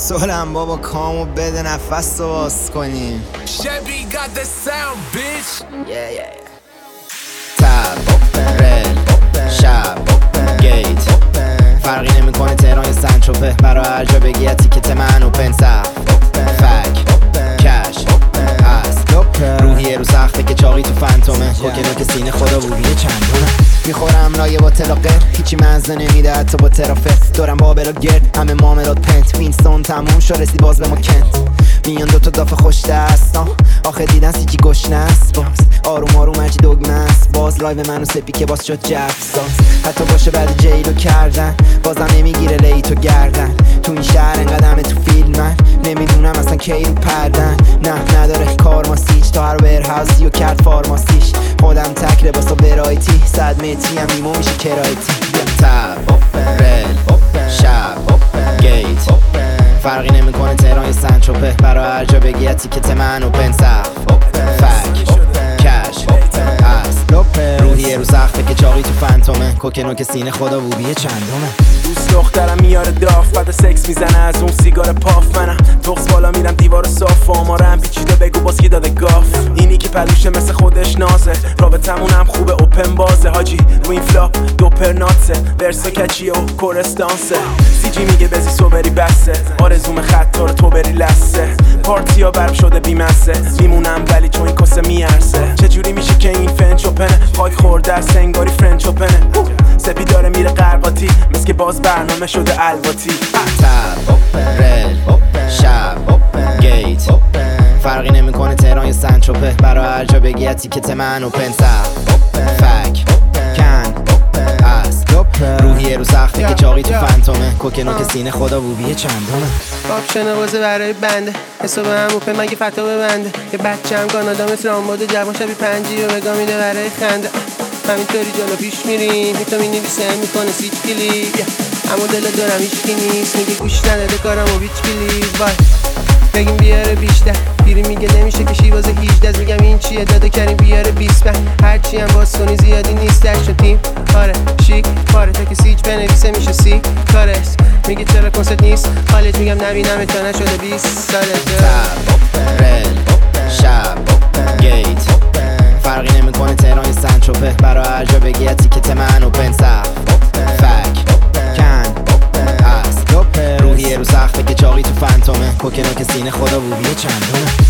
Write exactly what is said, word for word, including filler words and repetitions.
سولم بابا کامو بده نفس رو باز کنیم. Chevy got the sound bitch. yeah, yeah. تب رل شب گیت فرقی نمیکنه تهران یا سنتروپه، برا هر جا بگی یا تیکت من اوپن سقف فک کش هست روحیه رو سخته که چاقی تو فانتومه کوکنو که سینه خدا بویه چندونه میخورم لایه با تلاقه هیچی منزه نمیده حتی با ترافه دورم بابلا گرد همه معاملات پنت وینستون تموم شو رسی باز به ما کنت میان دوتا دافه خوش دستا آخه دیدن سیچی گشنه است باز آروم آروم هرچی دگمه است باز لایو منو سپی که باز شد جفساز حتی باشه بعد جیلو کردن بازم نمیگیره لیتو گردن تو این شهر انقدمه تو فیلم من نمیدونم اصلا کی رو پردن نه نداره کار ما سیچ تا هر ورهاوزی و کرد فارماسیش خودم تک لباسا برایتی صد متری هم نیمو میشه کرایتی تب رل شب گیت فرقی نمیکنه تهران یا سنتروپه برا هر جا بگی یا تیکت من اوپن سقف فک کش هست روحیه رو سخته که چاقی تو فانتومه کوکنو که سینه خدا بوبیه چندمه دوست دخترم میاره داف بعد سکس میزنه از اون سیگار پاف منم تغز بالا میرم دیوار صاف آمارم پیچیده بگو باز کی داده گاف اینی که پلوشه مثل خودش نازه رابطمون هم خوبه اوپن بازه حاجی رو این فلاپ دوپر ناتسه ورسا کچیه و کورستانسه سی جی میگه بزی صبری بسه آرزوم خط رو تو بری لسه پارتی ها برم شده بیمسه میمونم ولی چون این کسه میارسه چجوری میشه که این فنچ اوپنه خاک خورده از سنگاری فرنچ اوپنه سپی داره میره قرقاتی مثل که باز برنامه شده الواتی تب رل شب گیت فرقی نمیکنه تهران یا سنتروپه برا هر جا بگی یا تیکت من اوپن سقف فک کن هست روحیه رو سخته که چاقی تو فانتومه کوکنو که سینه خدا بوبیه چندمه باب شنوازه برای بنده حساب هم اوپن مگه فتا ببنده یه بچه هم کانادا مثل رامباد جوان شبی پنجی رو بگاه میده برای خنده همینطوری جلو پیش میریم تو می نویسه میکنه سیچ کلیپ اما دل دارم هیچکی نیست میگه گوش نداده کارم و بیچ کلیپ وای بگیم بیاره بیشتر پیری میگه نمیشه که شیوازه هیجده میگم این چیه داده کریم بیاره بیست بر هرچی هم باز کنی زیادی نیست درشون تیم آره شیک پاره تا که سیچ بنویسه میشه سی کارس میگه چرا کنسرت نیست حالت میگم نبینم تا نشده بیست ساله تب رل شب گیت فرقی نمیکنه تهران یا سنتروپه برا هر جا بگی یا تیکت من اوپن سقف فک کن هست روحیه رو سخته که چاقی تو فانتومه کوکنو که سینه خدا بوبیه چندمه